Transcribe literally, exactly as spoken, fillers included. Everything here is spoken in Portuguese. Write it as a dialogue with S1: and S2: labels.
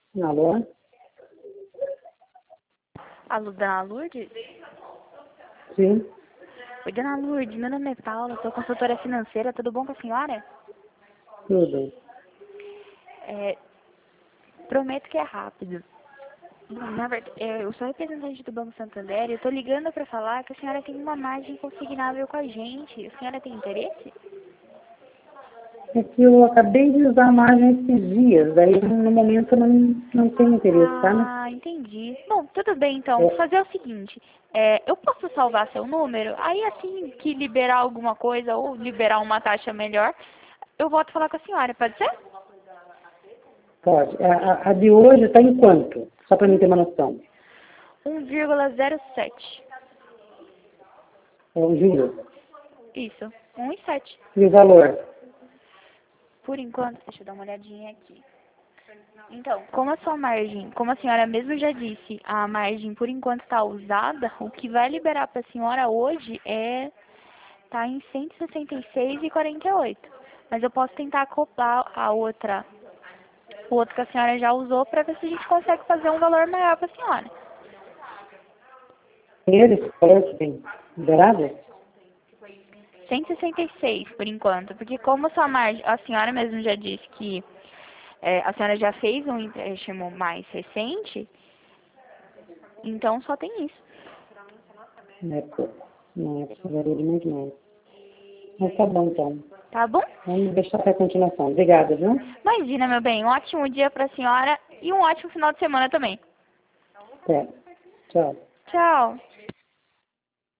S1: Alô?
S2: Alô, dona Lourdes?
S1: Sim,
S2: Oi, dona Lourdes, meu nome é Paula, sou consultora financeira, tudo bom com a senhora?
S1: tudo.
S2: É, prometo que é rápido. Na verdade, eu sou representante do Banco Santander e eu tô ligando para falar que a senhora tem uma margem consignável com a gente. A senhora tem interesse?
S1: É que eu acabei de usar a margem esses dias, daí no momento eu não, não tenho interesse, tá? Né?
S2: Ah, entendi. Bom, tudo bem então. Vou
S1: É,
S2: fazer o seguinte, é, eu posso salvar seu número, aí assim que liberar alguma coisa ou liberar uma taxa melhor, eu volto a falar com a senhora, pode ser?
S1: pode. A, a- a de hoje está em quanto? Só para mim ter uma noção.
S2: um vírgula zero sete.
S1: É o juro.
S2: Isso, um e sete.
S1: E o valor?
S2: Por enquanto, deixa eu dar uma olhadinha aqui. Então, como a sua margem, como a senhora mesmo já disse, a margem por enquanto está usada, o que vai liberar para a senhora hoje é tá em cento e sessenta e seis e quarenta e oito. Mas eu posso tentar acoplar a outra, o outro que a senhora já usou para ver se a gente consegue fazer um valor maior para a senhora.
S1: Eles, valor que tem liberado?
S2: cento e sessenta e seis por enquanto, porque como a sua margem, a senhora mesmo já disse que é, a senhora já fez um empréstimo mais recente, então só tem isso.
S1: Não é pouco. Não, é precisaria de muito mais. Mas tá bom, então.
S2: Tá bom?
S1: Vamos deixar para a continuação. Obrigada, viu?
S2: Imagina, meu bem, um ótimo dia para a senhora e um ótimo final de semana também.
S1: Até. Tchau.
S2: Tchau.